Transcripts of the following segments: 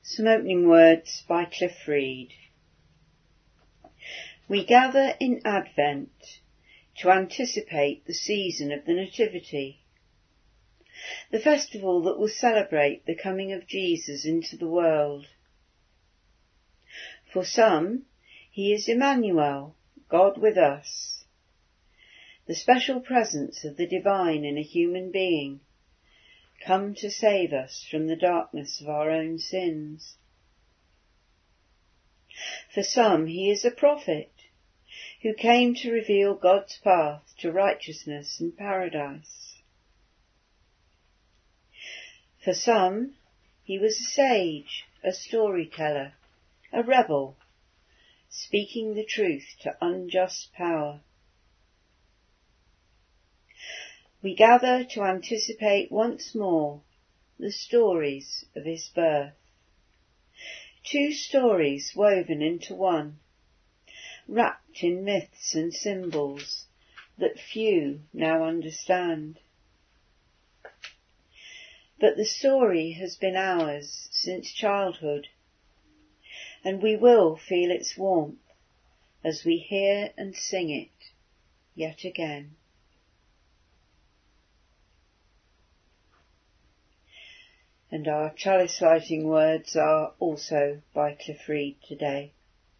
Some opening words by Cliff Reed. We gather in Advent to anticipate the season of the Nativity, the festival that will celebrate the coming of Jesus into the world. For some, he is Emmanuel, God with us, the special presence of the divine in a human being, come to save us from the darkness of our own sins. For some, he is a prophet who came to reveal God's path to righteousness and paradise. For some, he was a sage, a storyteller, a rebel, speaking the truth to unjust power. We gather to anticipate once more the stories of his birth. Two stories woven into one, wrapped in myths and symbols that few now understand. But the story has been ours since childhood, and we will feel its warmth as we hear and sing it yet again. And our chalice lighting words are also by Cliff Reed today.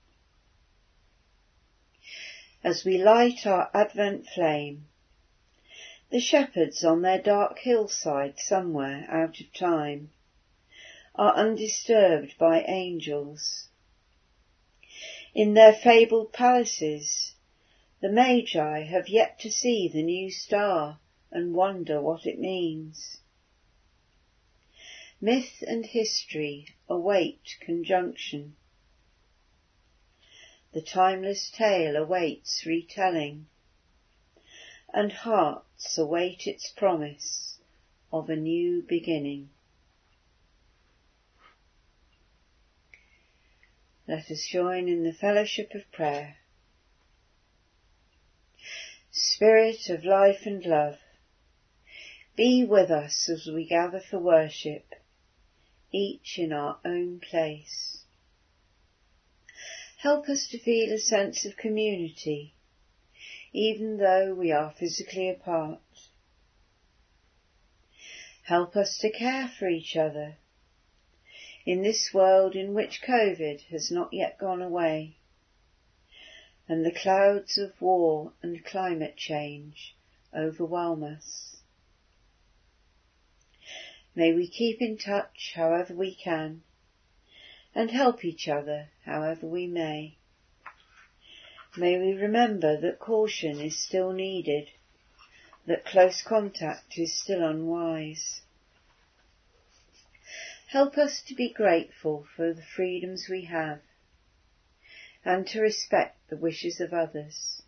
As we light our Advent flame, the shepherds on their dark hillside somewhere out of time are undisturbed by angels. In their fabled palaces, the Magi have yet to see the new star and wonder what it means. Myth and history await conjunction. The timeless tale awaits retelling, and hearts await its promise of a new beginning. Let us join in the fellowship of prayer. Spirit of life and love, be with us as we gather for worship, each in our own place. Help us to feel a sense of community, even though we are physically apart. Help us to care for each other in this world in which COVID has not yet gone away, and the clouds of war and climate change overwhelm us. May we keep in touch however we can, and help each other however we may. May we remember that caution is still needed, that close contact is still unwise. Help us to be grateful for the freedoms we have, and to respect the wishes of others.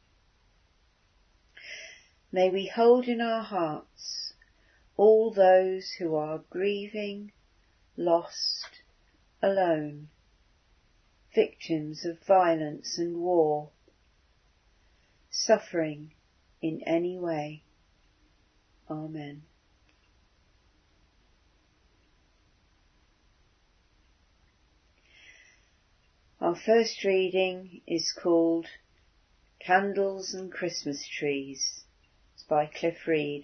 May we hold in our hearts all those who are grieving, lost, alone, victims of violence and war, suffering in any way. Amen. Our first reading is called Candles and Christmas Trees. It's by Cliff Reed.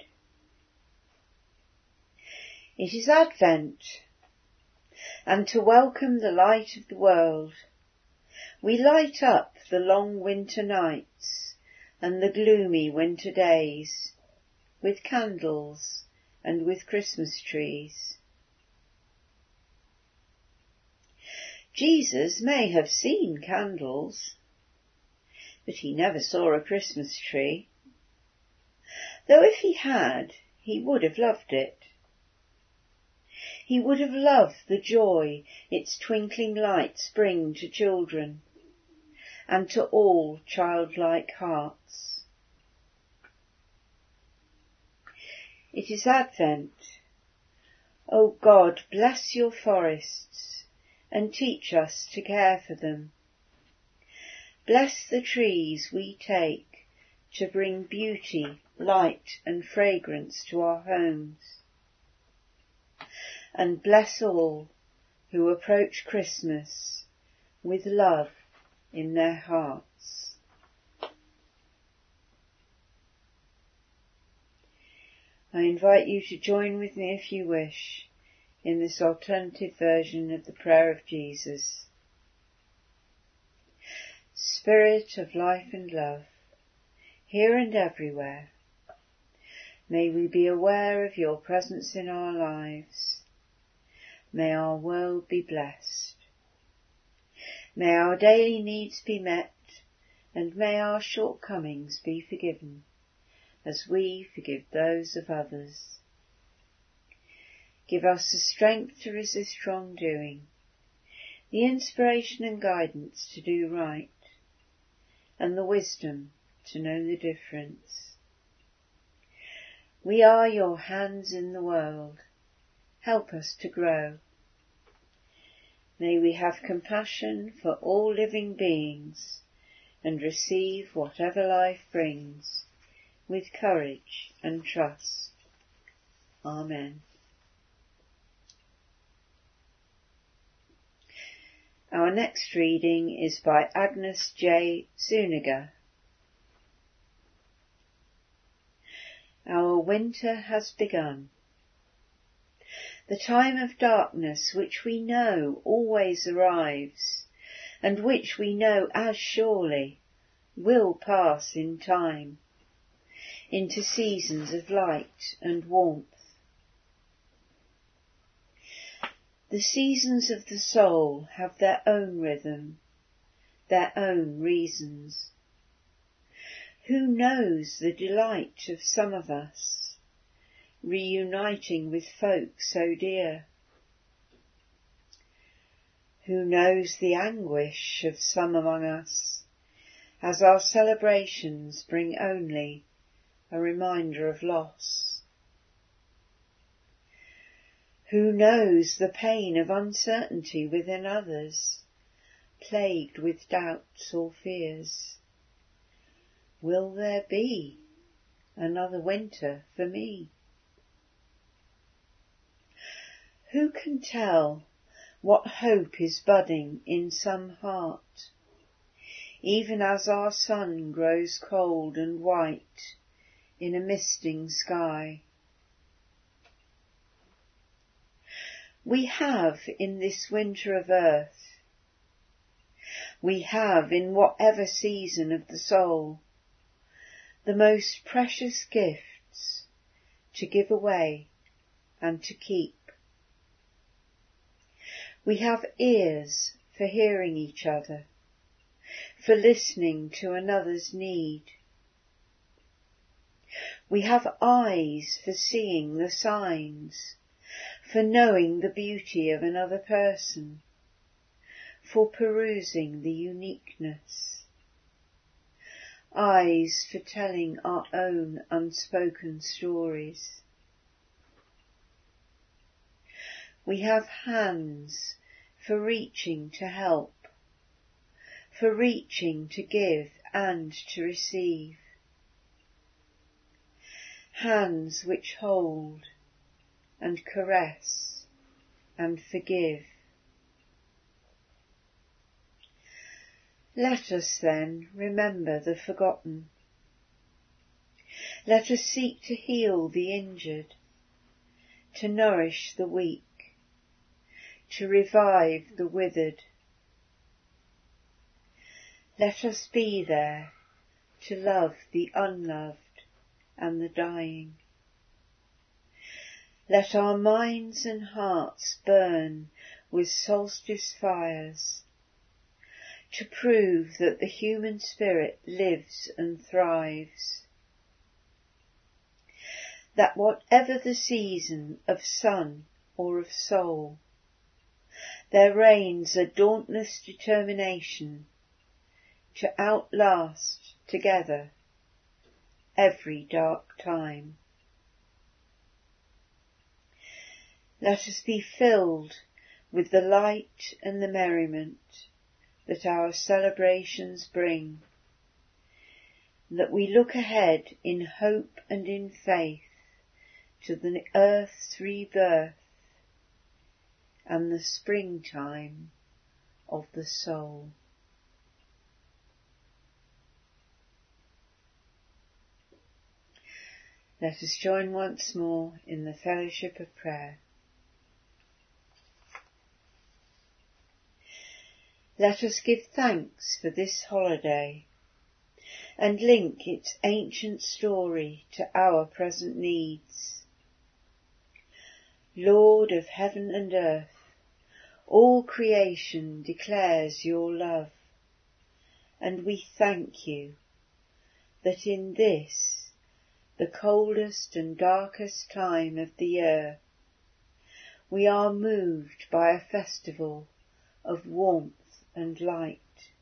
It is Advent, and to welcome the light of the world, we light up the long winter nights and the gloomy winter days with candles and with Christmas trees. Jesus may have seen candles, but he never saw a Christmas tree, though if he had, he would have loved it. He would have loved the joy its twinkling lights bring to children, and to all childlike hearts. It is Advent. O God, bless your forests, and teach us to care for them. Bless the trees we take to bring beauty, light and fragrance to our homes. And bless all who approach Christmas with love in their hearts. I invite you to join with me, if you wish, in this alternative version of the prayer of Jesus. Spirit of life and love, here and everywhere, may we be aware of your presence in our lives. May our world be blessed. May our daily needs be met, and may our shortcomings be forgiven, as we forgive those of others. Give us the strength to resist wrongdoing, the inspiration and guidance to do right, and the wisdom to know the difference. We are your hands in the world. Help us to grow. May we have compassion for all living beings and receive whatever life brings with courage and trust. Amen. Our next reading is by Agnes J. Zuniga. Our winter has begun. The time of darkness which we know always arrives, and which we know as surely will pass in time into seasons of light and warmth. The seasons of the soul have their own rhythm, their own reasons. Who knows the delight of some of us, reuniting with folk so dear? Who knows the anguish of some among us, as our celebrations bring only a reminder of loss? Who knows the pain of uncertainty within others, plagued with doubts or fears? Will there be another winter for me? Who can tell what hope is budding in some heart, even as our sun grows cold and white in a misting sky? We have in this winter of earth, we have in whatever season of the soul, the most precious gifts to give away and to keep. We have ears for hearing each other, for listening to another's need. We have eyes for seeing the signs, for knowing the beauty of another person, for perusing the uniqueness. Eyes for telling our own unspoken stories. We have hands for reaching to help, for reaching to give and to receive. Hands which hold and caress and forgive. Let us then remember the forgotten. Let us seek to heal the injured, to nourish the weak, to revive the withered. Let us be there to love the unloved and the dying. Let our minds and hearts burn with solstice fires, to prove that the human spirit lives and thrives. That whatever the season of sun or of soul, there reigns a dauntless determination to outlast together every dark time. Let us be filled with the light and the merriment that our celebrations bring, that we look ahead in hope and in faith to the earth's rebirth, and the springtime of the soul. Let us join once more in the fellowship of prayer. Let us give thanks for this holiday and link its ancient story to our present needs. Lord of heaven and earth, all creation declares your love, and we thank you that in this, the coldest and darkest time of the year, we are moved by a festival of warmth and light.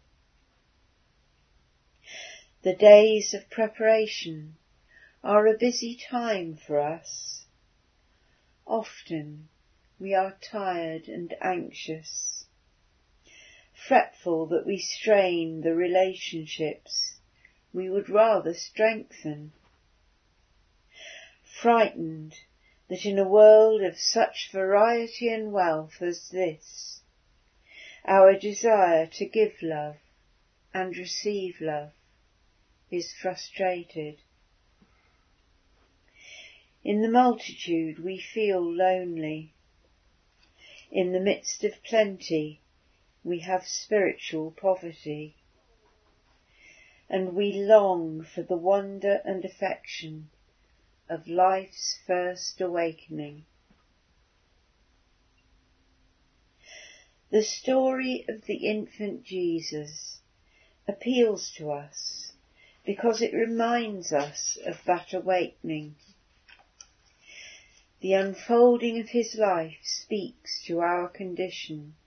The days of preparation are a busy time for us. Often we are tired and anxious, fretful that we strain the relationships we would rather strengthen, frightened that in a world of such variety and wealth as this, our desire to give love and receive love is frustrated. In the multitude we feel lonely. In the midst of plenty we have spiritual poverty, and we long for the wonder and affection of life's first awakening. The story of the infant Jesus appeals to us because it reminds us of that awakening. The unfolding of his life speaks to our condition.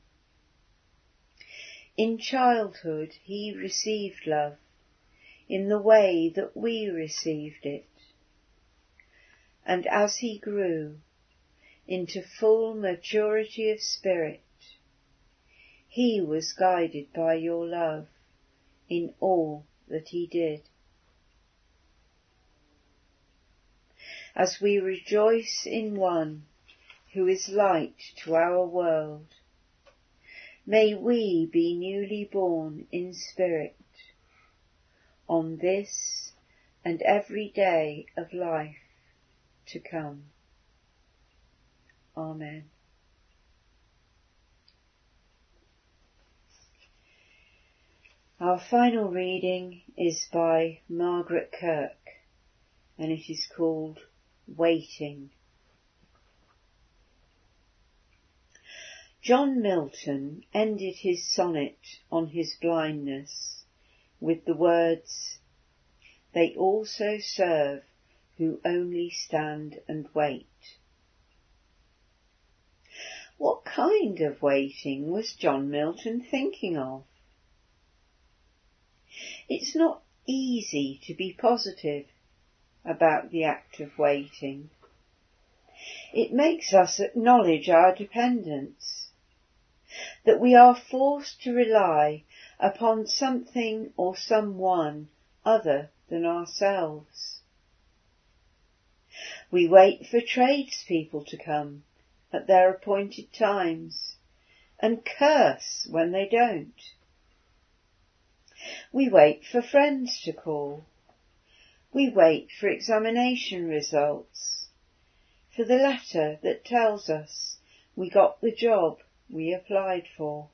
In childhood he received love in the way that we received it, and as he grew into full maturity of spirit, he was guided by your love in all that he did. As we rejoice in one who is light to our world, may we be newly born in spirit on this and every day of life to come. Amen. Our final reading is by Margaret Kirk, and it is called Waiting. John Milton ended his sonnet on his blindness with the words, "They also serve who only stand and wait." What kind of waiting was John Milton thinking of? It's not easy to be positive about the act of waiting. It makes us acknowledge our dependence, that we are forced to rely upon something or someone other than ourselves. We wait for tradespeople to come at their appointed times and curse when they don't. We wait for friends to call. We wait for examination results, for the letter that tells us we got the job we applied for.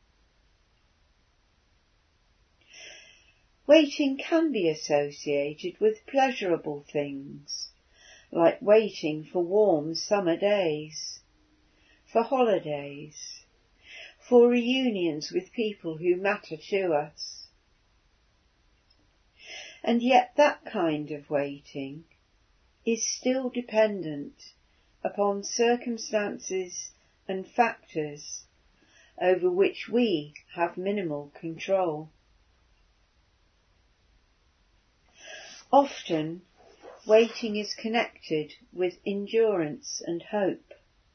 Waiting can be associated with pleasurable things, like waiting for warm summer days, for holidays, for reunions with people who matter to us. And yet that kind of waiting is still dependent upon circumstances and factors over which we have minimal control. Often, waiting is connected with endurance and hope.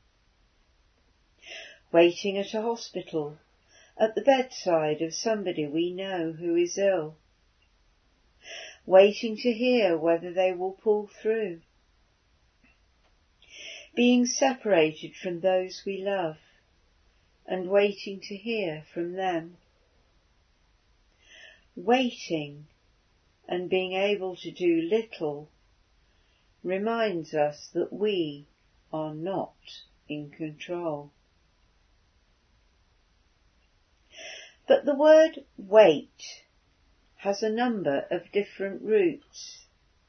Waiting at a hospital, at the bedside of somebody we know who is ill. Waiting to hear whether they will pull through. Being separated from those we love, and waiting to hear from them. Waiting and being able to do little reminds us that we are not in control. But the word wait has a number of different roots.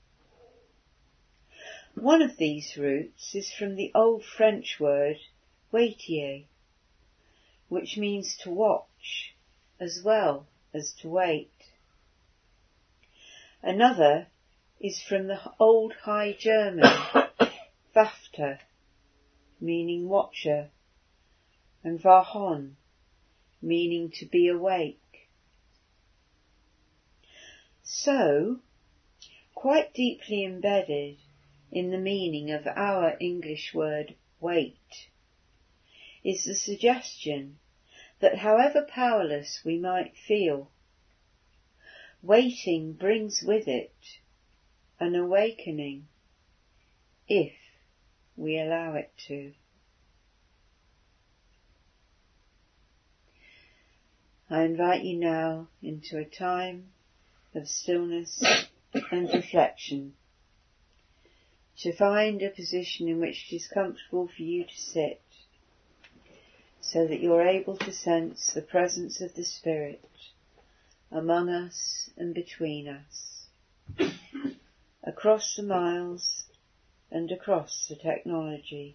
One of these roots is from the old French word waitier, which means to watch as well as to wait. Another is from the old High German Wafter, meaning watcher, and Wachon, meaning to be awake. So, quite deeply embedded in the meaning of our English word wait is the suggestion that however powerless we might feel, waiting brings with it an awakening, if we allow it to. I invite you now into a time of stillness and reflection, to find a position in which it is comfortable for you to sit, so that you're able to sense the presence of the Spirit among us and between us, across the miles and across the technology.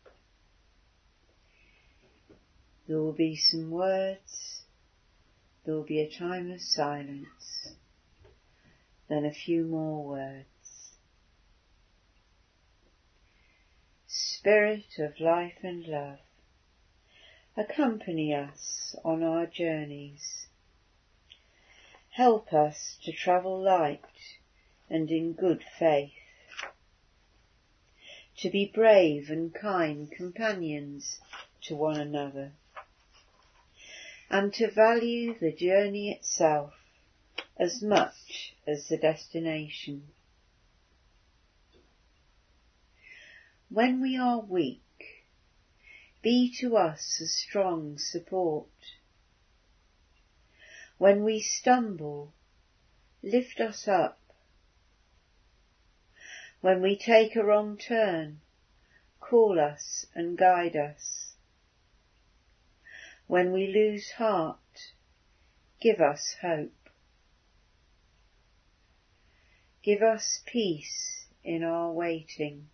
There will be some words, there will be a time of silence, then a few more words. Spirit of life and love, accompany us on our journeys. Help us to travel light and in good faith, to be brave and kind companions to one another, and to value the journey itself as much as the destination. When we are weak, be to us a strong support. When we stumble, lift us up. When we take a wrong turn, call us and guide us. When we lose heart, give us hope. Give us peace in our waiting.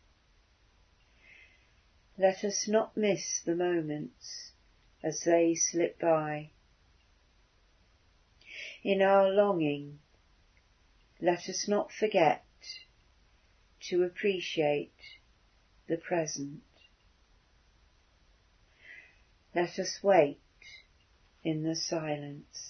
Let us not miss the moments as they slip by. In our longing, let us not forget to appreciate the present. Let us wait in the silence.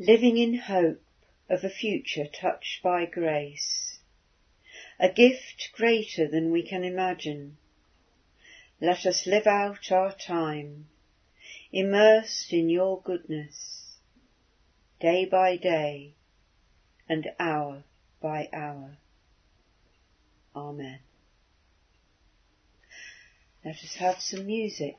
living in hope of a future touched by grace, a gift greater than we can imagine. Let us live out our time, immersed in your goodness, day by day and hour by hour. Amen. Let us have some music.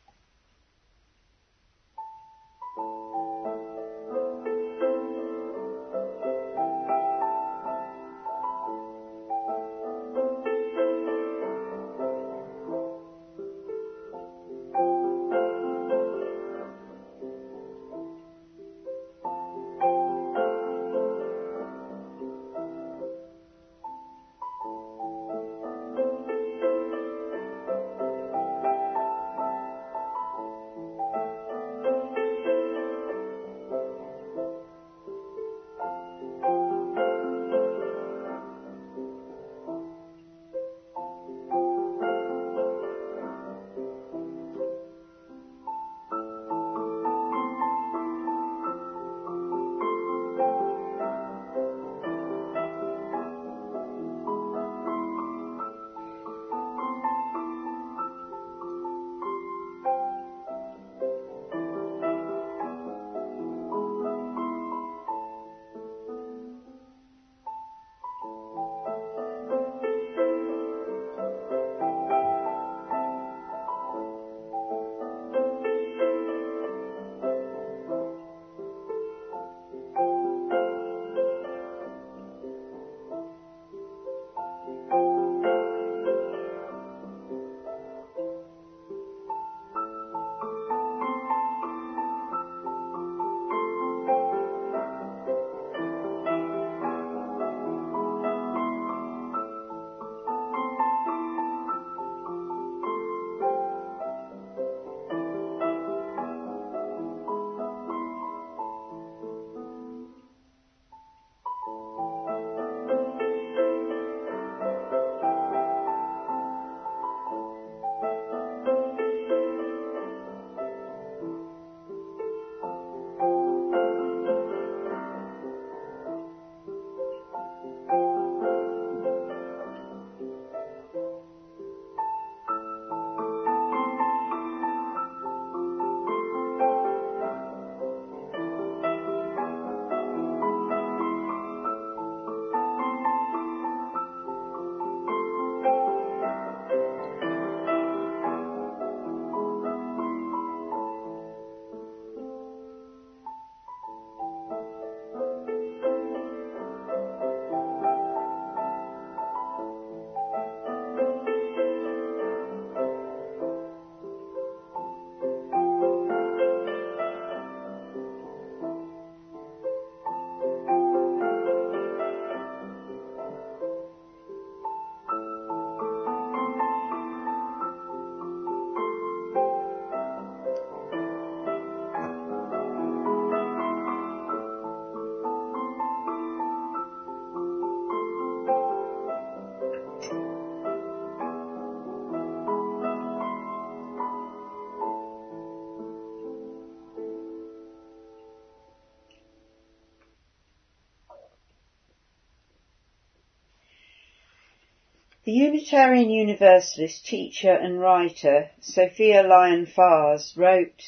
The Unitarian Universalist teacher and writer Sophia Lyon-Fahs wrote,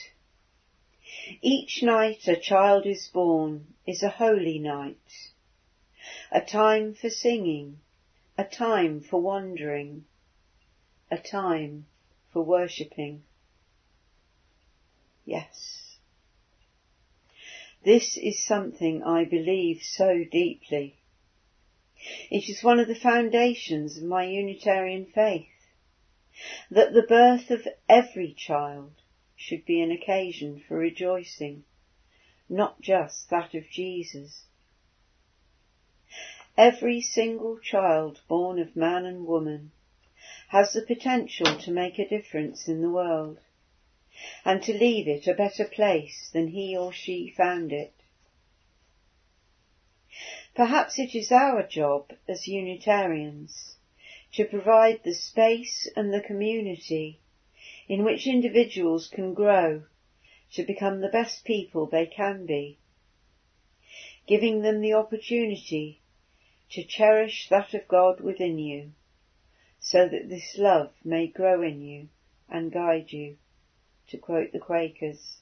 "Each night a child is born is a holy night, a time for singing, a time for wondering, a time for worshipping." Yes, this is something I believe so deeply. It is one of the foundations of my Unitarian faith, that the birth of every child should be an occasion for rejoicing, not just that of Jesus. Every single child born of man and woman has the potential to make a difference in the world, and to leave it a better place than he or she found it. Perhaps it is our job as Unitarians to provide the space and the community in which individuals can grow to become the best people they can be. giving them the opportunity to cherish that of God within you, so that this love may grow in you and guide you, to quote the Quakers.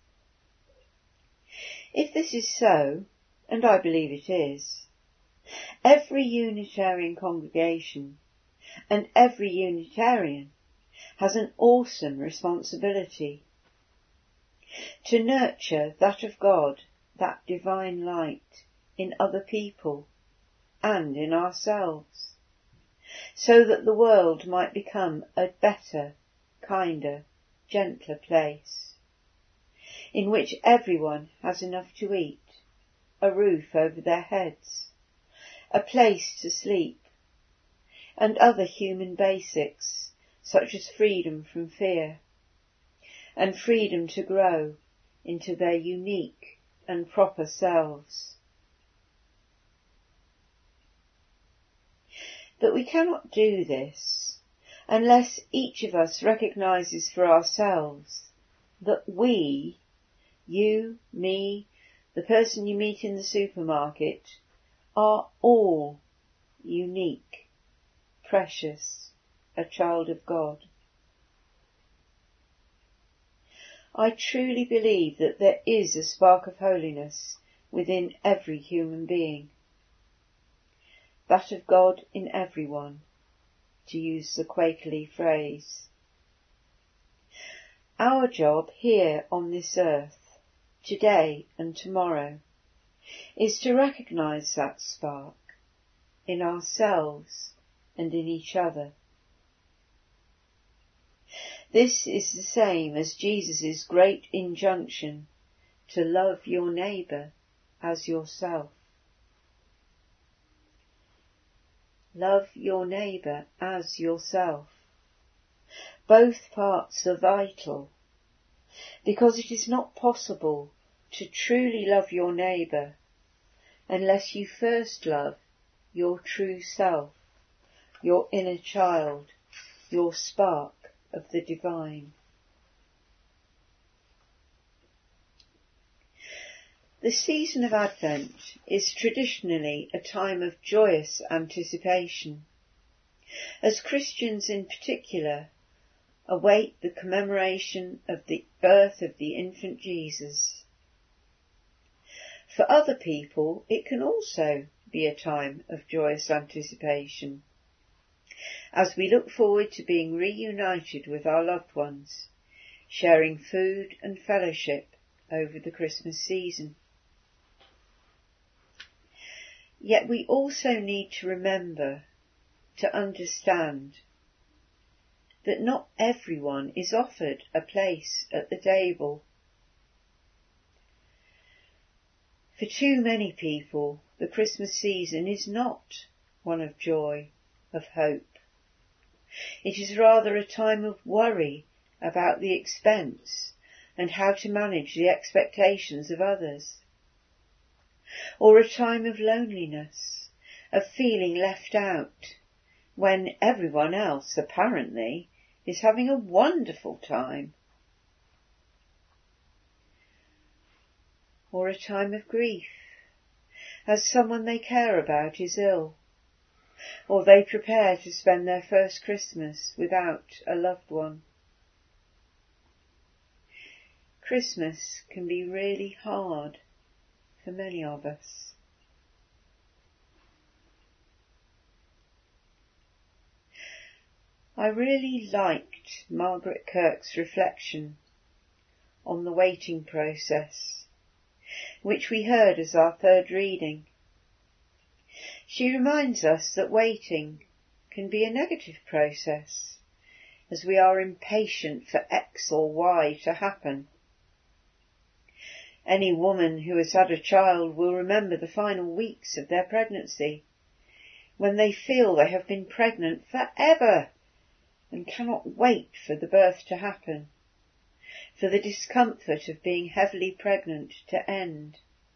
If this is so, and I believe it is, every Unitarian congregation and every Unitarian has an awesome responsibility to nurture that of God, that divine light, in other people and in ourselves, so that the world might become a better, kinder, gentler place, in which everyone has enough to eat, a roof over their heads, a place to sleep, and other human basics such as freedom from fear, and freedom to grow into their unique and proper selves. But we cannot do this unless each of us recognises for ourselves that we, you, me, the person you meet in the supermarket, are all unique, precious, a child of God. I truly believe that there is a spark of holiness within every human being, that of God in everyone, to use the Quakerly phrase. Our job here on this earth, today and tomorrow, is to recognise that spark in ourselves and in each other. This is the same as Jesus' great injunction to love your neighbour as yourself. Love your neighbour as yourself. Both parts are vital, because it is not possible to truly love your neighbour unless you first love your true self, your inner child, your spark of the divine. The season of Advent is traditionally a time of joyous anticipation, as Christians in particular await the commemoration of the birth of the infant Jesus. For other people, it can also be a time of joyous anticipation, as we look forward to being reunited with our loved ones, sharing food and fellowship over the Christmas season. Yet we also need to remember, to understand, that not everyone is offered a place at the table. For too many people, the Christmas season is not one of joy, of hope. It is rather a time of worry about the expense and how to manage the expectations of others. Or a time of loneliness, of feeling left out, when everyone else, apparently, is having a wonderful time. Or a time of grief, as someone they care about is ill, or they prepare to spend their first Christmas without a loved one. Christmas can be really hard for many of us. I really liked Margaret Kirk's reflection on the waiting process, which we heard as our third reading. She reminds us that waiting can be a negative process, as we are impatient for X or Y to happen. Any woman who has had a child will remember the final weeks of their pregnancy, when they feel they have been pregnant forever and cannot wait for the birth to happen, for the discomfort of being heavily pregnant to end.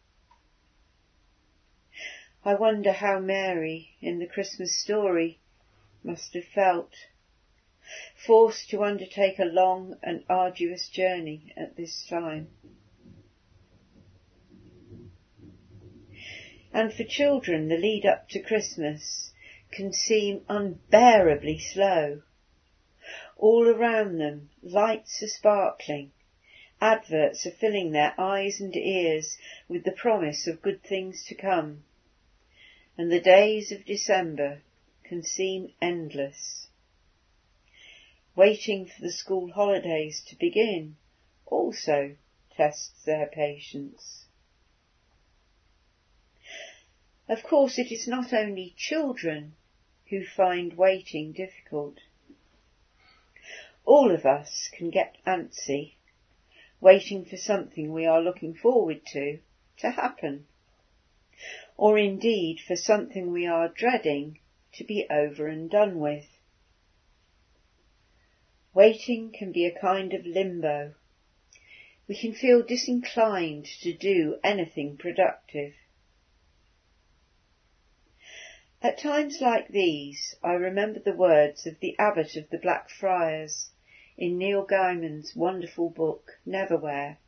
I wonder how Mary, in the Christmas story, must have felt, forced to undertake a long and arduous journey at this time. And for children the lead up to Christmas can seem unbearably slow. All around them lights are sparkling, adverts are filling their eyes and ears with the promise of good things to come, and the days of December can seem endless. Waiting for the school holidays to begin also tests their patience. Of course, it is not only children who find waiting difficult. All of us can get antsy, waiting for something we are looking forward to happen, or indeed for something we are dreading to be over and done with. Waiting can be a kind of limbo. We can feel disinclined to do anything productive. At times like these, I remember the words of the Abbot of the Black Friars in Neil Gaiman's wonderful book, Neverwhere.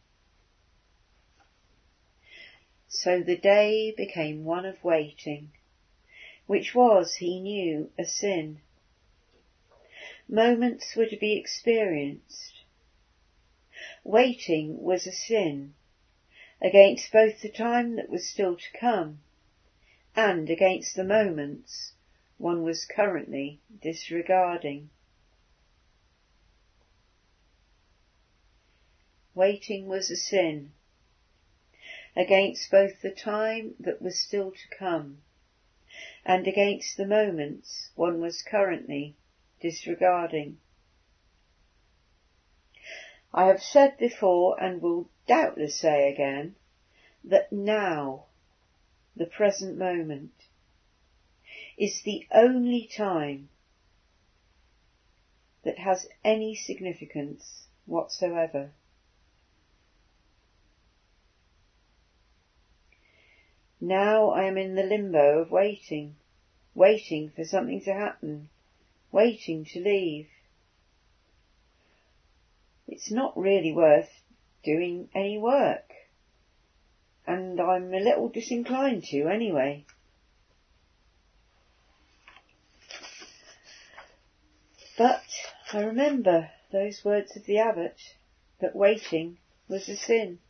So the day became one of waiting, which was, he knew, a sin. Moments were to be experienced. Waiting was a sin, against both the time that was still to come and against the moments one was currently disregarding. Waiting was a sin, against both the time that was still to come and against the moments one was currently disregarding. I have said before, and will doubtless say again, that now, the present moment, is the only time that has any significance whatsoever. Now I am in the limbo of waiting, waiting for something to happen, waiting to leave. It's not really worth doing any work, and I'm a little disinclined to anyway. But I remember those words of the Abbot, that waiting was a sin.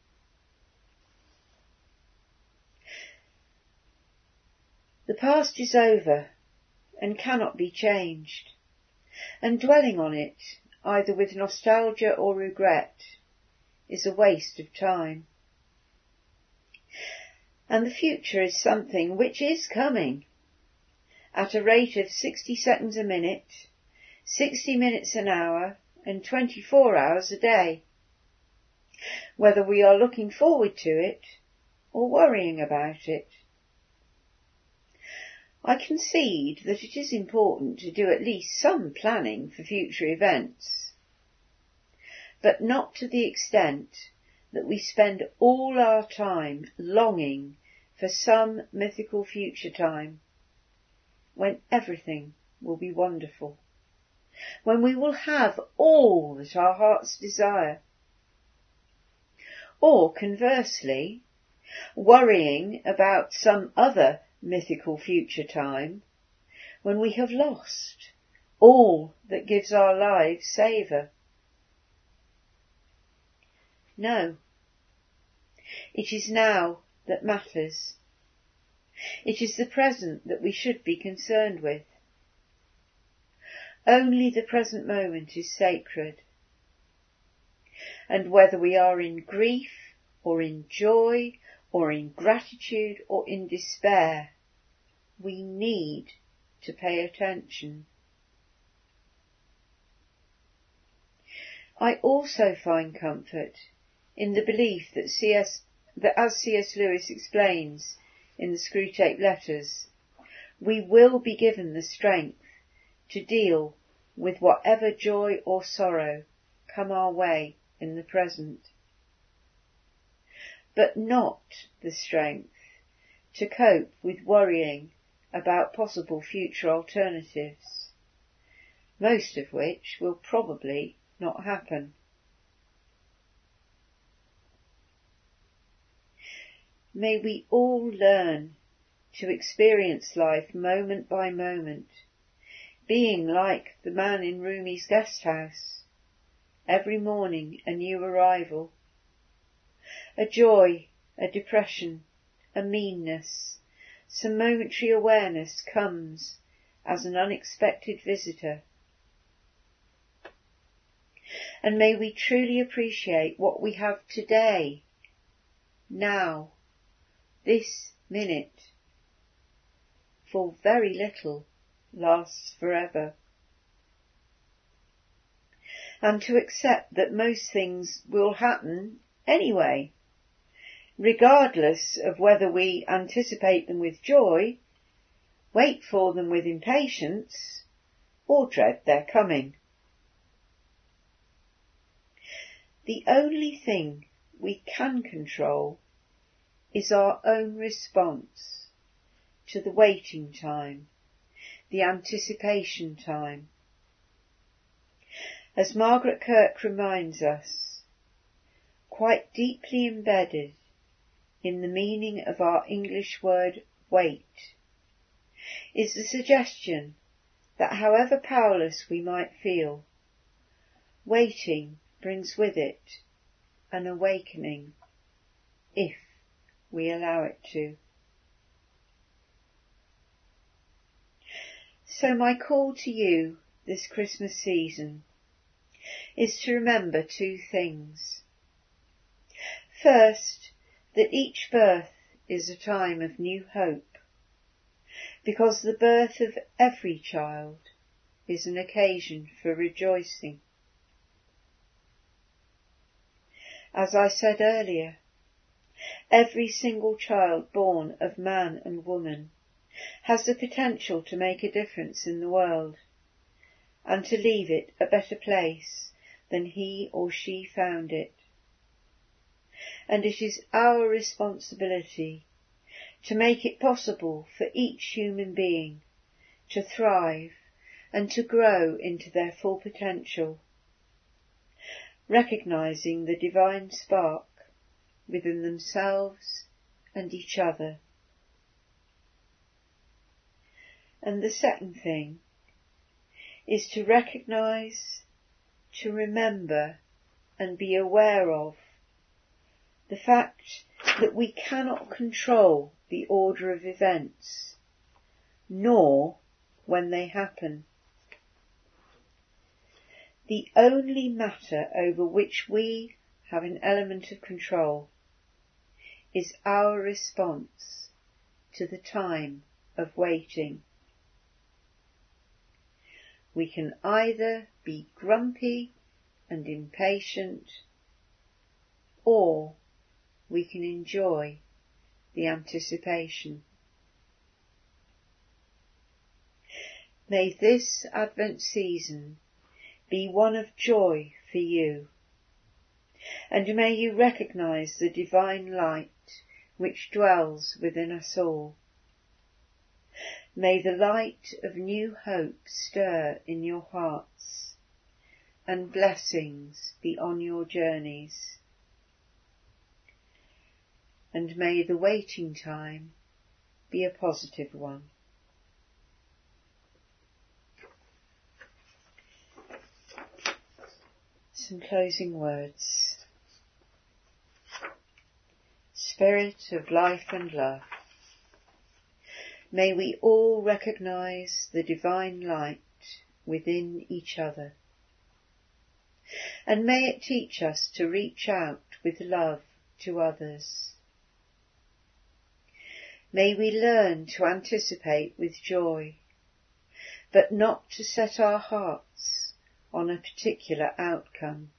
The past is over and cannot be changed, and dwelling on it, either with nostalgia or regret, is a waste of time. And the future is something which is coming, at a rate of 60 seconds a minute, 60 minutes an hour, and 24 hours a day, whether we are looking forward to it or worrying about it. I concede that it is important to do at least some planning for future events, but not to the extent that we spend all our time longing for some mythical future time, when everything will be wonderful, when we will have all that our hearts desire. Or conversely, worrying about some other mythical future time, when we have lost all that gives our lives savour. No, it is now that matters. It is the present that we should be concerned with. Only the present moment is sacred. And whether we are in grief or in joy or in gratitude or in despair, we need to pay attention. I also find comfort in the belief that as C.S. Lewis explains in the Screwtape Letters, we will be given the strength to deal with whatever joy or sorrow come our way in the present, but not the strength to cope with worrying about possible future alternatives, most of which will probably not happen. May we all learn to experience life moment by moment, being like the man in Rumi's guest house, every morning a new arrival, a joy, a depression, a meanness, some momentary awareness comes as an unexpected visitor. And may we truly appreciate what we have today, now, this minute, for very little lasts forever. And to accept that most things will happen anyway, regardless of whether we anticipate them with joy, wait for them with impatience, or dread their coming. The only thing we can control is our own response to the waiting time, the anticipation time. As Margaret Kirk reminds us, quite deeply embedded in the meaning of our English word wait is the suggestion that however powerless we might feel, waiting brings with it an awakening, if we allow it to. So my call to you this Christmas season is to remember two things. First, that each birth is a time of new hope, because the birth of every child is an occasion for rejoicing. As I said earlier, every single child born of man and woman has the potential to make a difference in the world and to leave it a better place than he or she found it. And it is our responsibility to make it possible for each human being to thrive and to grow into their full potential, recognizing the divine spark within themselves and each other. And the second thing is to recognize, to remember and be aware of the fact that we cannot control the order of events, nor when they happen. The only matter over which we have an element of control is our response to the time of waiting. We can either be grumpy and impatient, or we can enjoy the anticipation. May this Advent season be one of joy for you, and may you recognise the divine light which dwells within us all. May the light of new hope stir in your hearts, and blessings be on your journeys. And may the waiting time be a positive one. Some closing words. Spirit of life and love, may we all recognise the divine light within each other, and may it teach us to reach out with love to others. May we learn to anticipate with joy, but not to set our hearts on a particular outcome.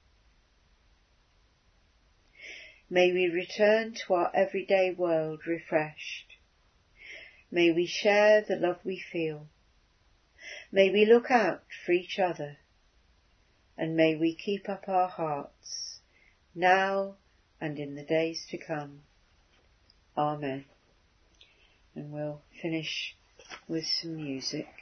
May we return to our everyday world refreshed. May we share the love we feel. May we look out for each other. And may we keep up our hearts, now and in the days to come. Amen. And we'll finish with some music.